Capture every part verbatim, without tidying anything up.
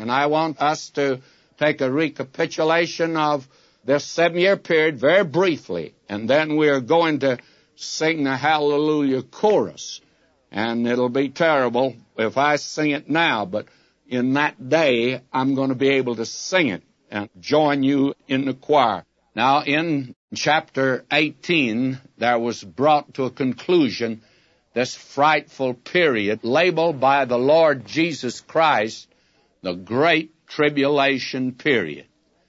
And I want us to take a recapitulation of this seven-year period very briefly, and then we're going to sing the Hallelujah chorus. And it'll be terrible if I sing it now, but in that day, I'm going to be able to sing it and join you in the choir. Now, in chapter eighteen, there was brought to a conclusion this frightful period labeled by the Lord Jesus Christ the Great Tribulation Period.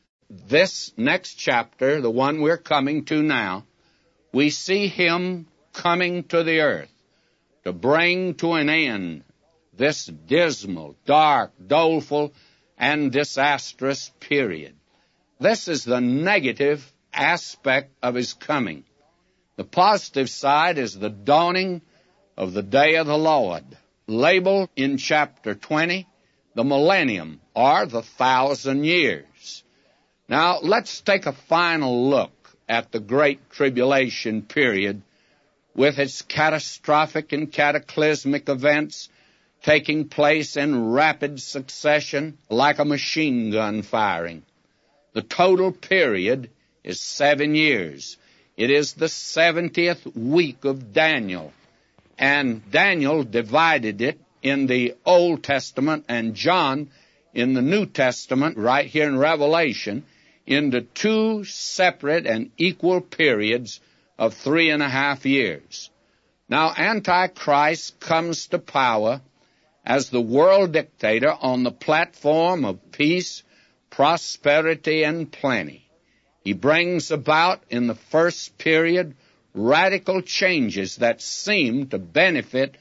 This next chapter, the one we're coming to now, we see him coming to the earth to bring to an end this dismal, dark, doleful, and disastrous period. This is the negative aspect of his coming. The positive side is the dawning of the day of the Lord, labeled in chapter twenty, the millennium, or the thousand years. Now, let's take a final look at the Great Tribulation period with its catastrophic and cataclysmic events taking place in rapid succession like a machine gun firing. The total period is seven years. It is the seventieth week of Daniel, and Daniel divided it in the Old Testament and John in the New Testament, right here in Revelation, into two separate and equal periods of three and a half years. Now, Antichrist comes to power as the world dictator on the platform of peace, prosperity, and plenty. He brings about in the first period radical changes that seem to benefit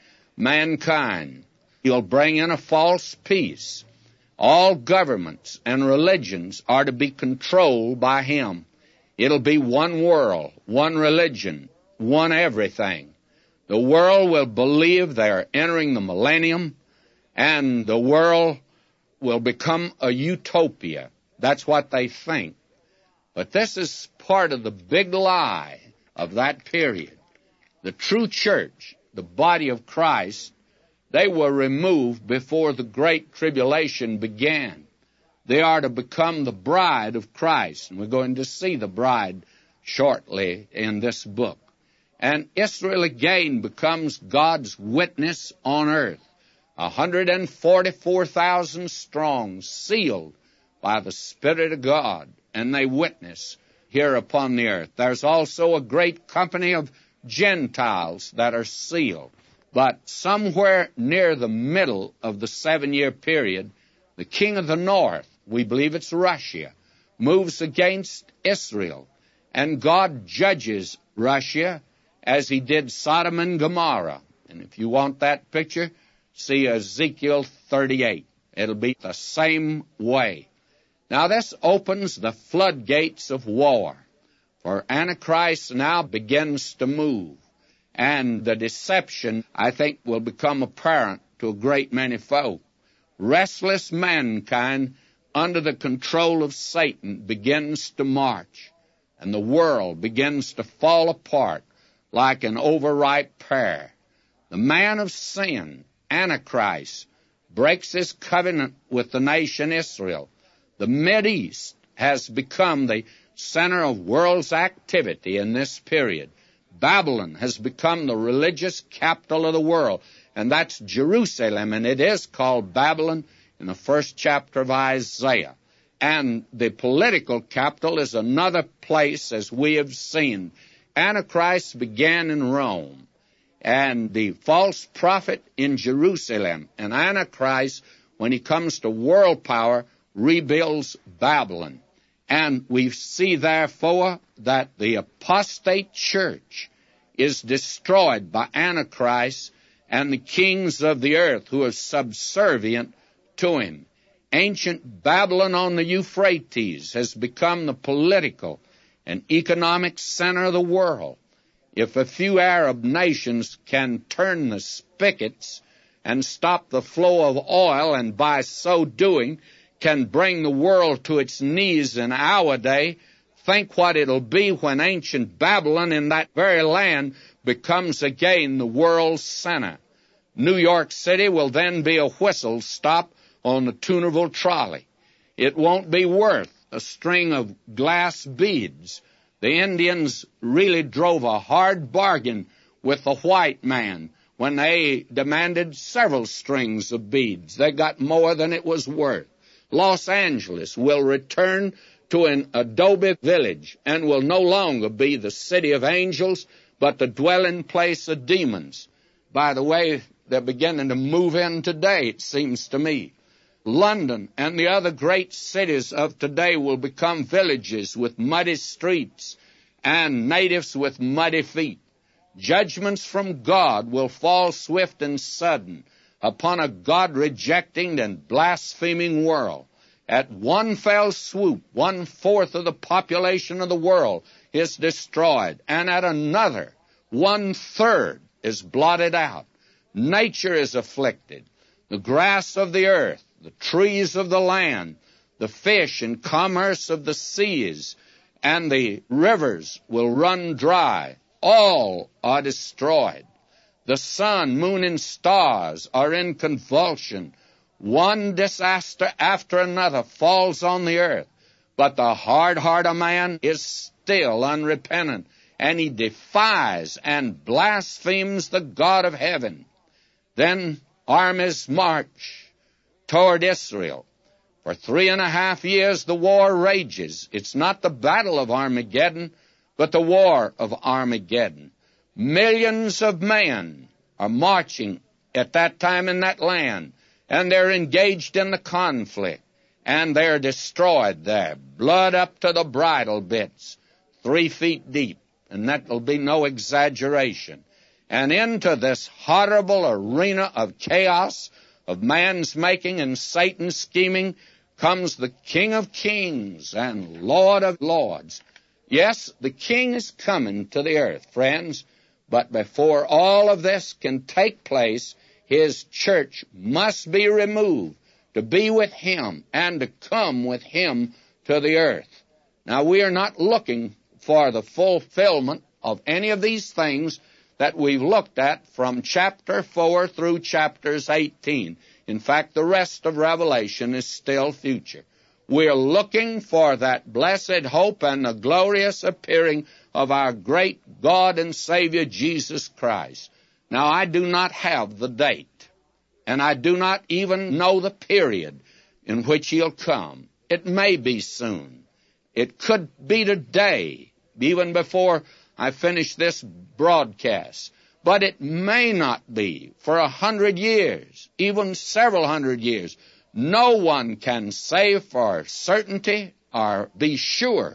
mankind. He'll bring in a false peace. All governments and religions are to be controlled by him. It'll be one world, one religion, one everything. The world will believe they're entering the millennium, and the world will become a utopia. That's what they think. But this is part of the big lie of that period. The true church, the body of Christ, they were removed before the Great Tribulation began. They are to become the bride of Christ, and we're going to see the bride shortly in this book. And Israel again becomes God's witness on earth, one hundred forty-four thousand strong, sealed by the Spirit of God, and they witness here upon the earth. There's also a great company of Gentiles that are sealed. But somewhere near the middle of the seven-year period, the king of the north, we believe it's Russia, moves against Israel, and God judges Russia as he did Sodom and Gomorrah. And if you want that picture, see Ezekiel thirty-eight. It'll be the same way. Now, this opens the floodgates of war, for Antichrist now begins to move. And the deception, I think, will become apparent to a great many folk. Restless mankind, under the control of Satan, begins to march, and the world begins to fall apart like an overripe pear. The man of sin, Antichrist, breaks his covenant with the nation Israel. The Mideast has become the center of world's activity in this period. Babylon has become the religious capital of the world, and that's Jerusalem, and it is called Babylon in the first chapter of Isaiah. And the political capital is another place, as we have seen. Antichrist began in Rome, and the false prophet in Jerusalem, and Antichrist, when he comes to world power, rebuilds Babylon. And we see, therefore, that the apostate church is destroyed by Antichrist and the kings of the earth who are subservient to him. Ancient Babylon on the Euphrates has become the political and economic center of the world. If a few Arab nations can turn the spigots and stop the flow of oil, and by so doing can bring the world to its knees in our day, think what it'll be when ancient Babylon in that very land becomes again the world's center. New York City will then be a whistle stop on the Toonerville trolley. It won't be worth a string of glass beads. The Indians really drove a hard bargain with the white man when they demanded several strings of beads. They got more than it was worth. Los Angeles will return to an adobe village and will no longer be the city of angels, but the dwelling place of demons. By the way, they're beginning to move in today, it seems to me. London and the other great cities of today will become villages with muddy streets and natives with muddy feet. Judgments from God will fall swift and sudden upon a God-rejecting and blaspheming world. At one fell swoop, one-fourth of the population of the world is destroyed, and at another, one-third is blotted out. Nature is afflicted. The grass of the earth, the trees of the land, the fish and commerce of the seas, and the rivers will run dry. All are destroyed. The sun, moon, and stars are in convulsion. One disaster after another falls on the earth, but the hard heart of man is still unrepentant, and he defies and blasphemes the God of heaven. Then armies march toward Israel. For three and a half years the war rages. It's not the battle of Armageddon, but the war of Armageddon. Millions of men are marching at that time in that land, and they're engaged in the conflict, and they're destroyed there, blood up to the bridle bits, three feet deep, and that will be no exaggeration. And into this horrible arena of chaos, of man's making and Satan's scheming, comes the King of Kings and Lord of Lords. Yes, the King is coming to the earth, friends, but before all of this can take place, his church must be removed to be with him and to come with him to the earth. Now, we are not looking for the fulfillment of any of these things that we've looked at from chapter four through chapters eighteen. In fact, the rest of Revelation is still future. We're looking for that blessed hope and the glorious appearing of our great God and Savior Jesus Christ. Now, I do not have the date, and I do not even know the period in which he'll come. It may be soon. It could be today, even before I finish this broadcast. But it may not be for a hundred years, even several hundred years. No one can say for certainty or be sure.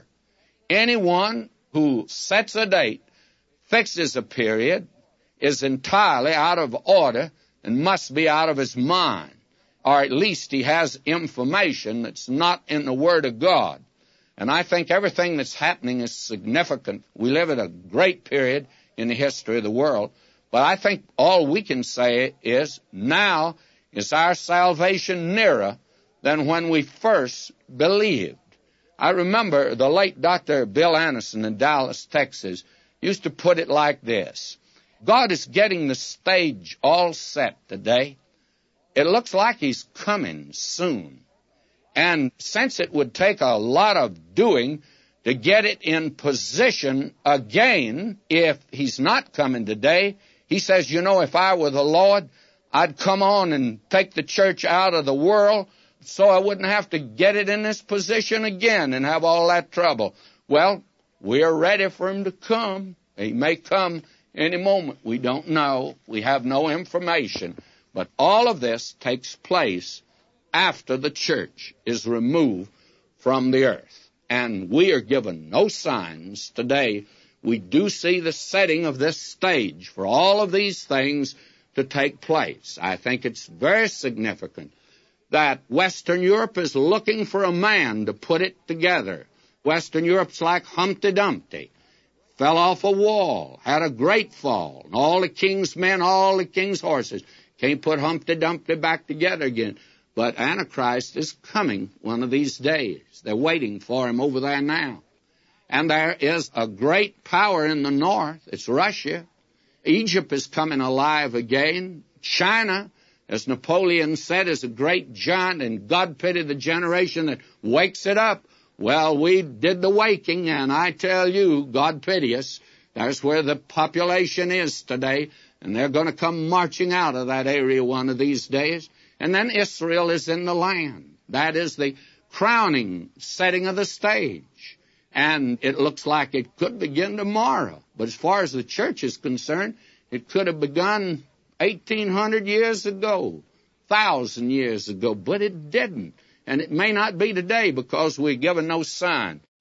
Anyone who sets a date, fixes a period, is entirely out of order and must be out of his mind. Or at least he has information that's not in the Word of God. And I think everything that's happening is significant. We live at a great period in the history of the world. But I think all we can say is now is our salvation nearer than when we first believed. I remember the late Doctor Bill Anderson in Dallas, Texas, used to put it like this. God is getting the stage all set today. It looks like he's coming soon. And since it would take a lot of doing to get it in position again, if he's not coming today, he says, you know, if I were the Lord, I'd come on and take the church out of the world so I wouldn't have to get it in this position again and have all that trouble. Well, we're ready for him to come. He may come any moment. We don't know. We have no information. But all of this takes place after the church is removed from the earth. And we are given no signs today. We do see the setting of this stage for all of these things to take place. I think it's very significant that Western Europe is looking for a man to put it together. Western Europe's like Humpty Dumpty. Fell off a wall, had a great fall, and all the king's men, all the king's horses can't put Humpty Dumpty back together again. But Antichrist is coming one of these days. They're waiting for him over there now. And there is a great power in the north. It's Russia. Egypt is coming alive again. China as Napoleon said, is a great giant, and God pity the generation that wakes it up. Well, we did the waking, and I tell you, God pity us. That's where the population is today, and they're going to come marching out of that area one of these days. And then Israel is in the land. That is the crowning setting of the stage. And it looks like it could begin tomorrow. But as far as the church is concerned, it could have begun eighteen hundred years ago, one thousand years ago, but it didn't. And it may not be today because we're given no sign.